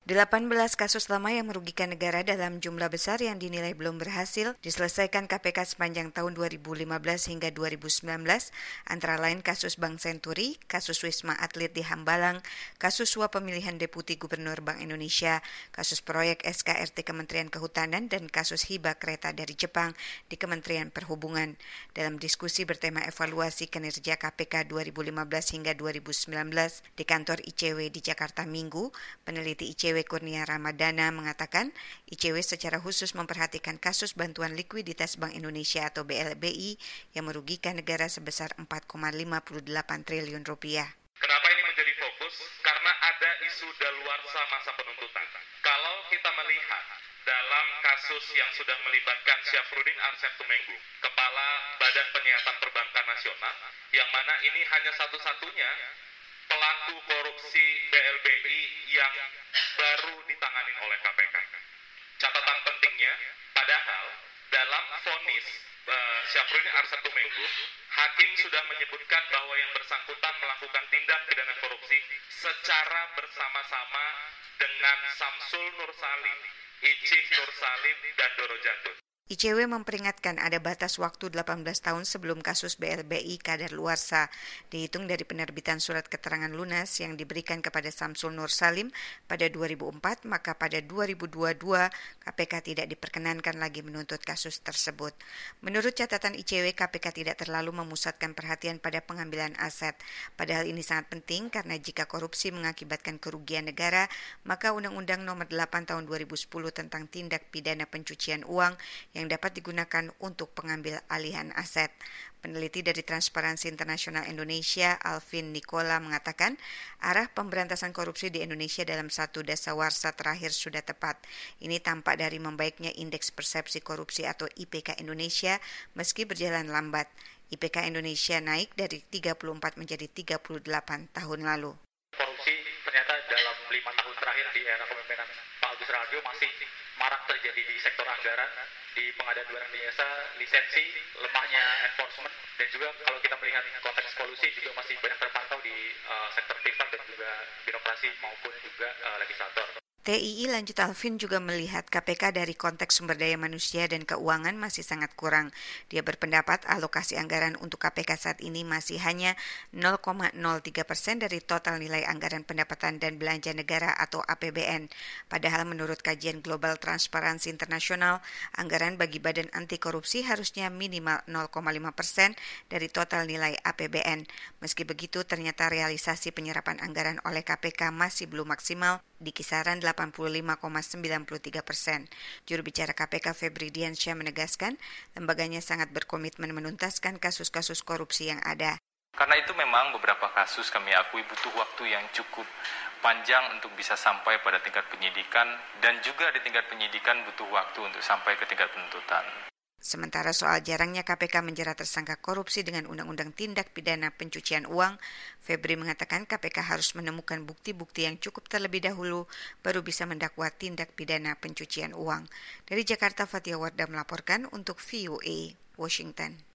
18 kasus lama yang merugikan negara dalam jumlah besar yang dinilai belum berhasil diselesaikan KPK sepanjang tahun 2015 hingga 2019, antara lain kasus Bank Senturi, kasus Wisma Atlet di Hambalang, kasus suap pemilihan Deputi Gubernur Bank Indonesia, kasus proyek SKRT Kementerian Kehutanan, dan kasus hibah kereta dari Jepang di Kementerian Perhubungan. Dalam diskusi bertema evaluasi kinerja KPK 2015 hingga 2019 di kantor ICW di Jakarta Minggu, peneliti ICW Kurnia Ramadana mengatakan ICW secara khusus memperhatikan kasus bantuan likuiditas Bank Indonesia atau BLBI yang merugikan negara sebesar 4,58 triliun rupiah. Kenapa ini menjadi fokus? Karena ada isu daluarsa masa penuntutan. Kalau kita melihat dalam kasus yang sudah melibatkan Syafruddin Arsyad Tumenggung, Kepala Badan Penyihatan Perbankan Nasional, yang mana ini hanya satu-satunya pelaku korupsi BLBI yang baru ditangani oleh KPK. Catatan pentingnya, padahal dalam vonis Syafruddin Arsyad Tumenggung, hakim sudah menyebutkan bahwa yang bersangkutan melakukan tindak pidana korupsi secara bersama-sama dengan Samsul Nur Salim, Icih Nur Salim, dan Doro Jatun. ICW memperingatkan ada batas waktu 18 tahun sebelum kasus BLBI kadaluarsa, dihitung dari penerbitan surat keterangan lunas yang diberikan kepada Samsul Nur Salim pada 2004, maka pada 2022 KPK tidak diperkenankan lagi menuntut kasus tersebut. Menurut catatan ICW, KPK tidak terlalu memusatkan perhatian pada pengambilan aset, padahal ini sangat penting karena jika korupsi mengakibatkan kerugian negara, maka Undang-Undang Nomor 8 Tahun 2010 tentang tindak pidana pencucian uang yang dapat digunakan untuk pengambil alihan aset. Peneliti dari Transparansi Internasional Indonesia, Alvin Nikola, mengatakan arah pemberantasan korupsi di Indonesia dalam satu dasawarsa terakhir sudah tepat. Ini tampak dari membaiknya Indeks Persepsi Korupsi atau IPK Indonesia meski berjalan lambat. IPK Indonesia naik dari 34 menjadi 38 tahun lalu. Korupsi ternyata dalam 5 tahun terakhir di era kepemimpinan Pak Agus Raharjo masih marak terjadi di sektor anggaran, di pengadaan barang jasa, lisensi, lemahnya enforcement, dan juga kalau kita melihat konteks kolusi juga masih banyak terpantau di sektor privat dan juga birokrasi maupun juga legislator. TII lanjut Alvin juga melihat KPK dari konteks sumber daya manusia dan keuangan masih sangat kurang. Dia berpendapat alokasi anggaran untuk KPK saat ini masih hanya 0,03% dari total nilai anggaran pendapatan dan belanja negara atau APBN. Padahal menurut kajian Global Transparency International, anggaran bagi badan anti korupsi harusnya minimal 0,5% dari total nilai APBN. Meski begitu, ternyata realisasi penyerapan anggaran oleh KPK masih belum maksimal di kisaran 85,93%. Juru bicara KPK Febri Diansyah menegaskan, lembaganya sangat berkomitmen menuntaskan kasus-kasus korupsi yang ada. Karena itu memang beberapa kasus kami akui butuh waktu yang cukup panjang untuk bisa sampai pada tingkat penyidikan, dan juga di tingkat penyidikan butuh waktu untuk sampai ke tingkat penuntutan. Sementara soal jarangnya KPK menjerat tersangka korupsi dengan Undang-Undang Tindak Pidana Pencucian Uang, Febri mengatakan KPK harus menemukan bukti-bukti yang cukup terlebih dahulu baru bisa mendakwa tindak pidana pencucian uang. Dari Jakarta, Fatia Wardah melaporkan untuk VOA Washington.